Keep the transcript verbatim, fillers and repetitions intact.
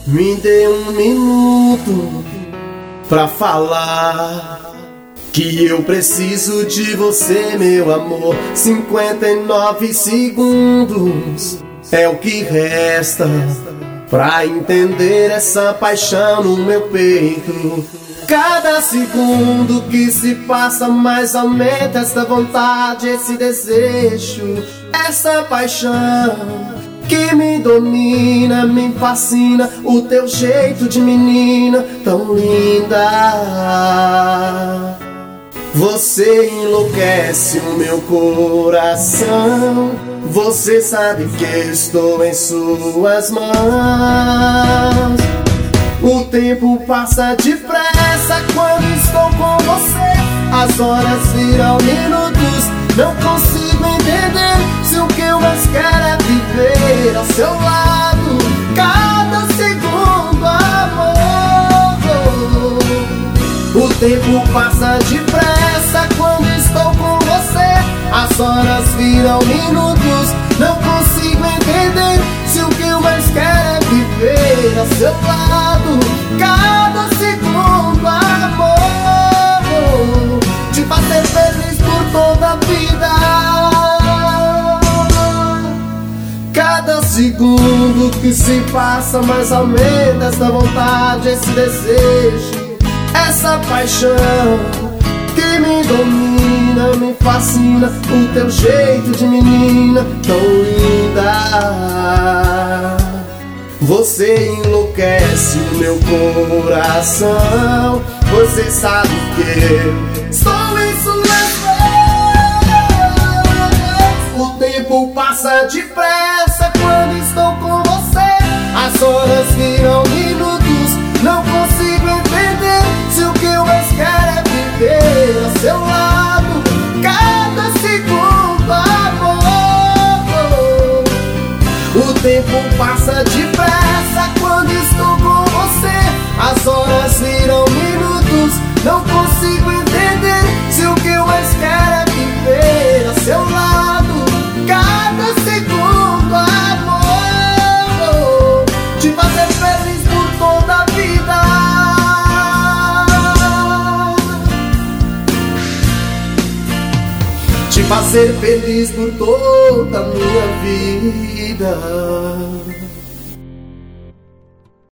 Me dê um minuto pra falar que eu preciso de você, meu amor. Cinquenta e nove segundos é o que resta pra entender essa paixão no meu peito. Cada segundo que se passa mais aumenta essa vontade, esse desejo, essa paixão que me domina, me fascina. O teu jeito de menina tão linda. Você enlouquece o meu coração. Você sabe que estou em suas mãos. O tempo passa depressa quando estou com você. As horas viram minutos. Não consigo entender se o que eu mais quero é viver ao seu lado. Cada segundo, amor. O tempo passa depressa quando estou com você. As horas viram minutos. Não consigo entender se o que eu mais quero é viver ao seu lado. Cada segundo, amor, te fazer feliz por toda a vida. Cada segundo que se passa mais aumenta essa vontade, esse desejo, essa paixão que me domina, me fascina. O teu jeito de menina tão linda. Você enlouquece o meu coração. Você sabe que sou isso mesmo. O tempo passa depressa quando estou com você. As horas viram minutos. Não consigo entender se o que eu mais quero é viver ao seu lado. Cada segundo, amor. O tempo passa depressa quando estou com você. As horas viram minutos. Não consigo entender se o que eu mais quero é viver ao seu lado. Cada segundo, amor, te fazer feliz por toda a vida. Te fazer feliz por toda a minha vida.